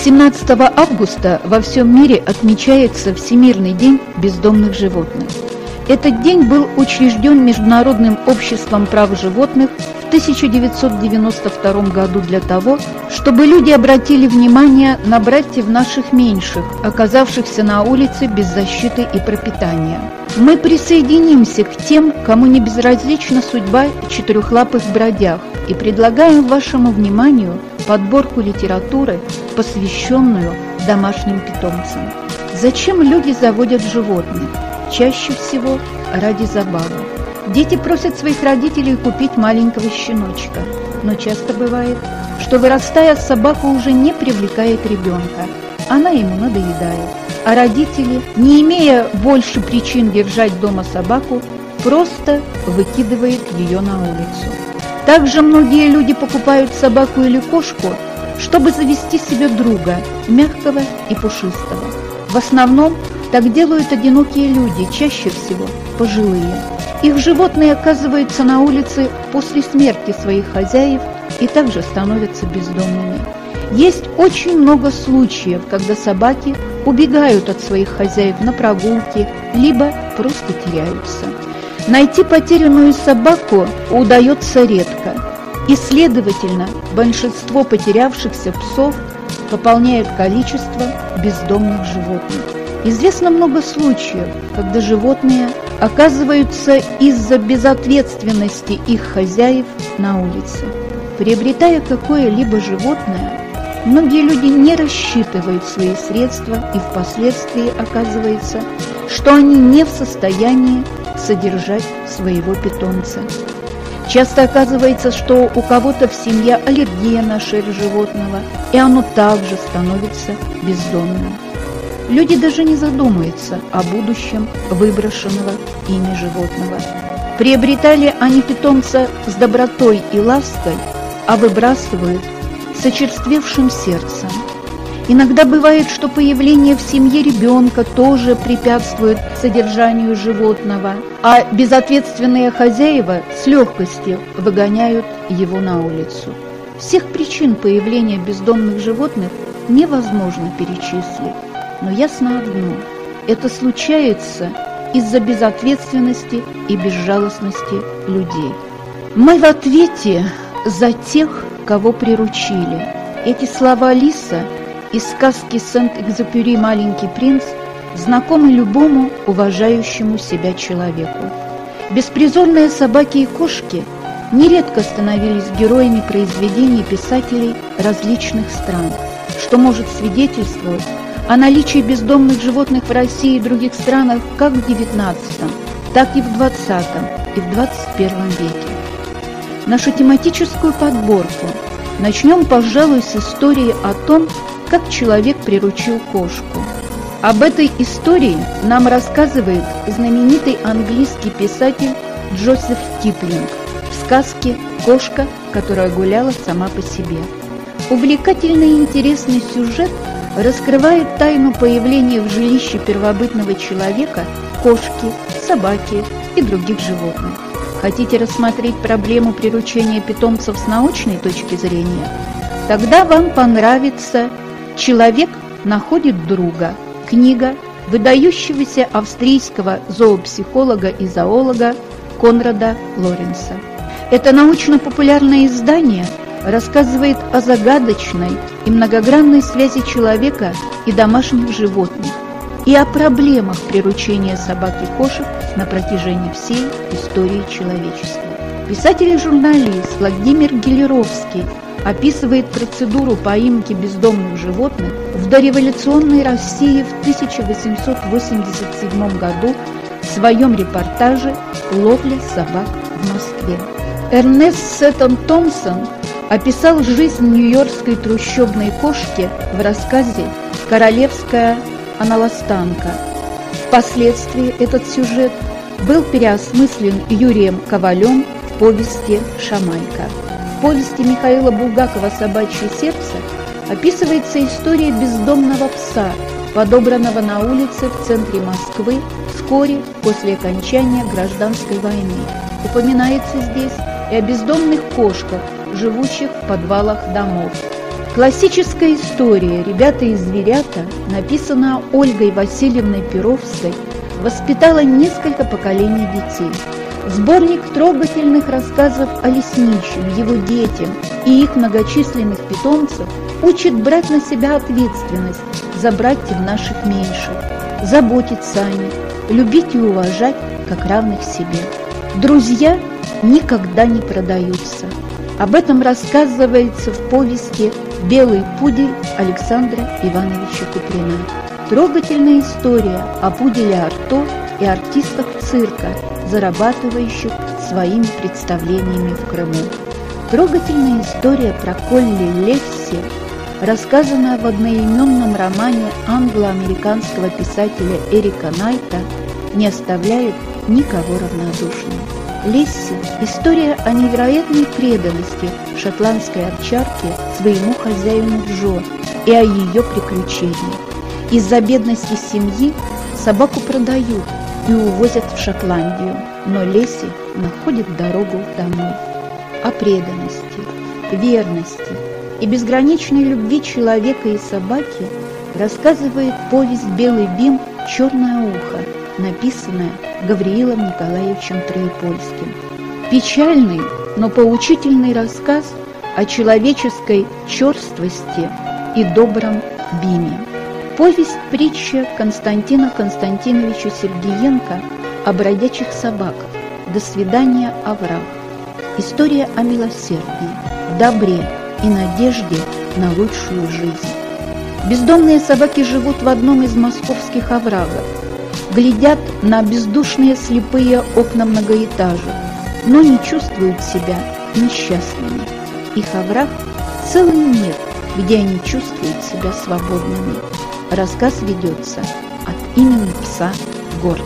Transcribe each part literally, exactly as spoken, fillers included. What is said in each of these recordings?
восемнадцатого августа во всем мире отмечается Всемирный день бездомных животных. Этот день был учрежден Международным обществом прав животных в тысяча девятьсот девяносто втором году для того, чтобы люди обратили внимание на братьев наших меньших, оказавшихся на улице без защиты и пропитания. Мы присоединимся к тем, кому не безразлична судьба четырехлапых бродяг, и предлагаем вашему вниманию подборку литературы, посвященную домашним питомцам. Зачем люди заводят животных? Чаще всего ради забавы. Дети просят своих родителей купить маленького щеночка, но часто бывает, что, вырастая, собака уже не привлекает ребенка, она ему надоедает. А родители, не имея больше причин держать дома собаку, просто выкидывают ее на улицу. Также многие люди покупают собаку или кошку, чтобы завести себе друга, мягкого и пушистого. В основном так делают одинокие люди, чаще всего пожилые. Их животные оказываются на улице после смерти своих хозяев и также становятся бездомными. Есть очень много случаев, когда собаки убегают от своих хозяев на прогулки, либо просто теряются. Найти потерянную собаку удается редко, и, следовательно, большинство потерявшихся псов пополняют количество бездомных животных. Известно много случаев, когда животные оказываются из-за безответственности их хозяев на улице. Приобретая какое-либо животное, многие люди не рассчитывают свои средства, и впоследствии оказывается, что они не в состоянии содержать своего питомца. Часто оказывается, что у кого-то в семье аллергия на шерсть животного, и оно также становится бездомным. Люди даже не задумываются о будущем выброшенного ими животного. Приобретали они питомца с добротой и лаской, а выбрасывают с очерствевшим сердцем. Иногда бывает, что появление в семье ребенка тоже препятствует содержанию животного, а безответственные хозяева с легкостью выгоняют его на улицу. Всех причин появления бездомных животных невозможно перечислить, но ясно одно – это случается из-за безответственности и безжалостности людей. Мы в ответе за тех, кого приручили. Эти слова Лиса из сказки Сент-Экзюпери «Маленький принц» знакомы любому уважающему себя человеку. Беспризорные собаки и кошки нередко становились героями произведений писателей различных стран, что может свидетельствовать о наличии бездомных животных в России и других странах как в девятнадцатом, так и в двадцатом и в двадцать первом веке. Нашу тематическую подборку начнем, пожалуй, с истории о том, как человек приручил кошку. Об этой истории нам рассказывает знаменитый английский писатель Джозеф Киплинг в сказке «Кошка, которая гуляла сама по себе». Увлекательный и интересный сюжет раскрывает тайну появления в жилище первобытного человека кошки, собаки и других животных. Хотите рассмотреть проблему приручения питомцев с научной точки зрения? Тогда вам понравится «Человек находит друга», книга выдающегося австрийского зоопсихолога и зоолога Конрада Лоренса. Это научно-популярное издание рассказывает о загадочной и многогранной связи человека и домашних животных и о проблемах приручения собак и кошек на протяжении всей истории человечества. Писатель и журналист Владимир Гелеровский описывает процедуру поимки бездомных животных в дореволюционной России в тысяча восемьсот восемьдесят седьмом году в своем репортаже «Ловля собак в Москве». Эрнест Сеттон Томпсон описал жизнь нью-йоркской трущобной кошки в рассказе «Королевская аналастанка». Впоследствии этот сюжет был переосмыслен Юрием Ковалем в повести «Шамайка». В повести Михаила Булгакова «Собачье сердце» описывается история бездомного пса, подобранного на улице в центре Москвы вскоре после окончания гражданской войны. Упоминается здесь и о бездомных кошках, живущих в подвалах домов. Классическая история «Ребята и зверята», написанная Ольгой Васильевной Перовской, воспитала несколько поколений детей. Сборник трогательных рассказов о лесничем, его детям и их многочисленных питомцев учит брать на себя ответственность за братьев наших меньших, заботиться о них, любить и уважать как равных себе. Друзья никогда не продаются. Об этом рассказывается в повести «Белый пудель» Александра Ивановича Куприна. Трогательная история о пуделе Арто и артистах цирка, зарабатывающих своими представлениями в Крыму. Трогательная история про Колли Лесси, рассказанная в одноименном романе англо-американского писателя Эрика Найта, не оставляет никого равнодушным. Лесси – история о невероятной преданности шотландской овчарки своему хозяину Джо и о ее приключениях. Из-за бедности семьи собаку продают и увозят в Шотландию, но Лесси находит дорогу домой. О преданности, верности и безграничной любви человека и собаки рассказывает повесть «Белый бим. Черное ухо», написанная Гавриилом Николаевичем Троепольским. Печальный, но поучительный рассказ о человеческой черствости и добром биме. Повесть-притча Константина Константиновича Сергеенко о бродячих собаках. «До свидания, овраг». История о милосердии, добре и надежде на лучшую жизнь. Бездомные собаки живут в одном из московских оврагов, глядят на бездушные слепые окна многоэтажек, но не чувствуют себя несчастными. Их овраг – целый мир, где они чувствуют себя свободными. Рассказ ведется от имени пса Гордой.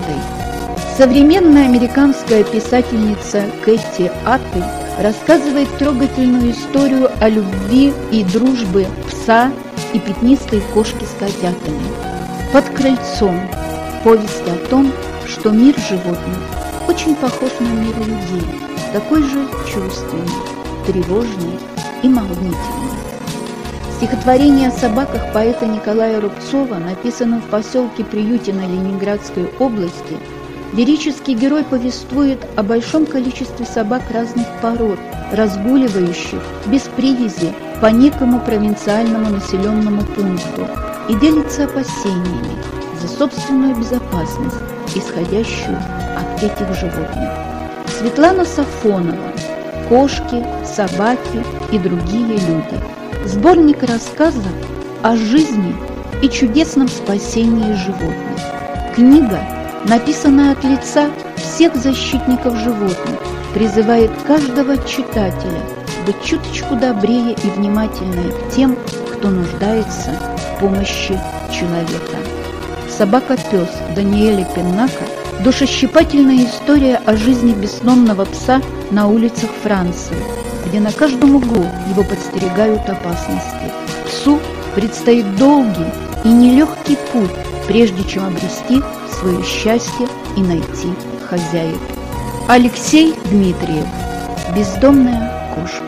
Современная американская писательница Кэти Аттель рассказывает трогательную историю о любви и дружбе пса и пятнистой кошки с котятами. «Под крыльцом» – повесть о том, что мир животных очень похож на мир людей, такой же чувственный, тревожный и молнительный. Стихотворение о собаках поэта Николая Рубцова, написанное в поселке Приютино Ленинградской области, лирический герой повествует о большом количестве собак разных пород, разгуливающих без привязи по некому провинциальному населенному пункту, и делится опасениями за собственную безопасность, исходящую от этих животных. Светлана Сафонова «Кошки, собаки и другие люди». Сборник рассказов о жизни и чудесном спасении животных. Книга, написанная от лица всех защитников животных, призывает каждого читателя быть чуточку добрее и внимательнее к тем, кто нуждается в помощи человека. «Собака-пес» Даниэля Пеннака – душещипательная история о жизни бессонного пса на улицах Франции, где на каждом углу его подстерегают опасности. Псу предстоит долгий и нелегкий путь, прежде чем обрести свое счастье и найти хозяев. Алексей Дмитриев «Бездомная кошка».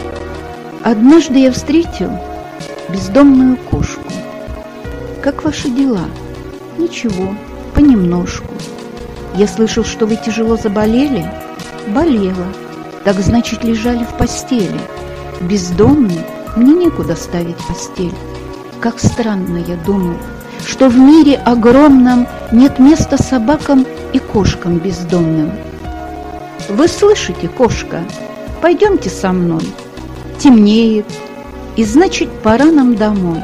Однажды я встретил бездомную кошку. «Как ваши дела?» «Ничего, понемножку». «Я слышал, что вы тяжело заболели?» «Болела». «Так значит, лежали в постели?» «Бездомный, мне некуда ставить постель». Как странно, я думаю, что в мире огромном нет места собакам и кошкам бездомным. «Вы слышите, кошка? Пойдемте со мной. Темнеет, и значит, пора нам домой».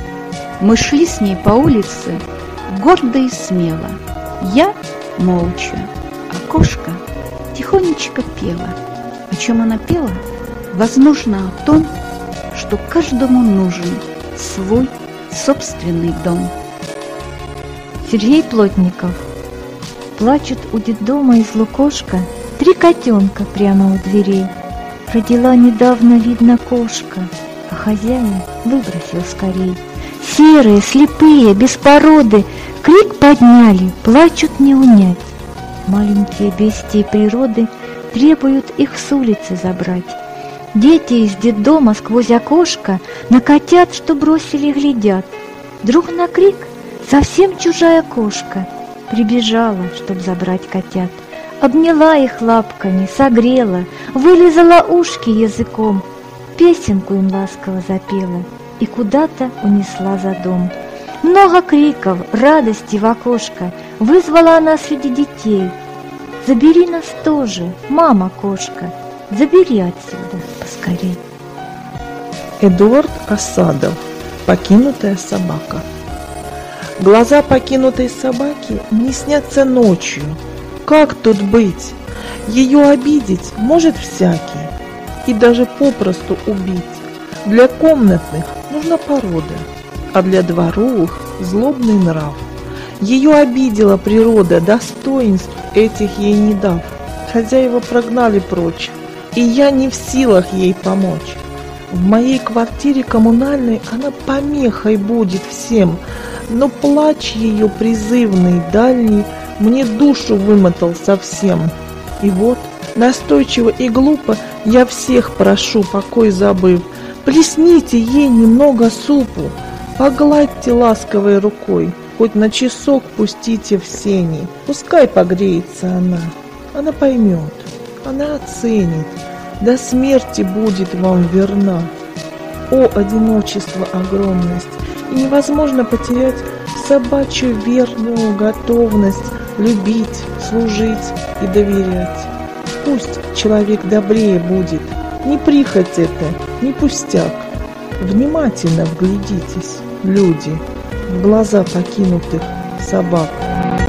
Мы шли с ней по улице, гордо и смело. Я молча, а кошка тихонечко пела. О чем она пела? Возможно, о том, что каждому нужен свой собственный дом. Сергей Плотников. Плачет у детдома из лукошка три котенка прямо у дверей. Родила недавно, видно, кошка, а хозяин выбросил скорей. Серые, слепые, без породы, крик подняли, плачут не унять. Маленькие бестии природы требуют их с улицы забрать. Дети из детдома сквозь окошко на котят, что бросили, глядят. Вдруг на крик совсем чужая кошка прибежала, чтоб забрать котят. Обняла их лапками, согрела, вылизала ушки языком, песенку им ласково запела и куда-то унесла за дом. Много криков, радости в окошко вызвала она среди детей. Забери нас тоже, мама-кошка, забери отсюда поскорей. Эдуард Асадов. Покинутая собака. Глаза покинутой собаки мне снятся ночью. Как тут быть? Ее обидеть может всякий, и даже попросту убить. Для комнатных нужна порода, а для дворовых злобный нрав. Ее обидела природа, достоинств этих ей не дав. Хозяева прогнали прочь, и я не в силах ей помочь. В моей квартире коммунальной она помехой будет всем, но плач ее призывный, дальний, мне душу вымотал совсем. И вот, настойчиво и глупо, я всех прошу, покой забыв, плесните ей немного супу, погладьте ласковой рукой, хоть на часок пустите в сени, пускай погреется она, она поймет, она оценит, до смерти будет вам верна. О, одиночество, огромность, и невозможно потерять собачью верную готовность любить, служить и доверять. Пусть человек добрее будет, не прихоть это, не пустяк. Внимательно вглядитесь, люди, в глаза покинутых собак.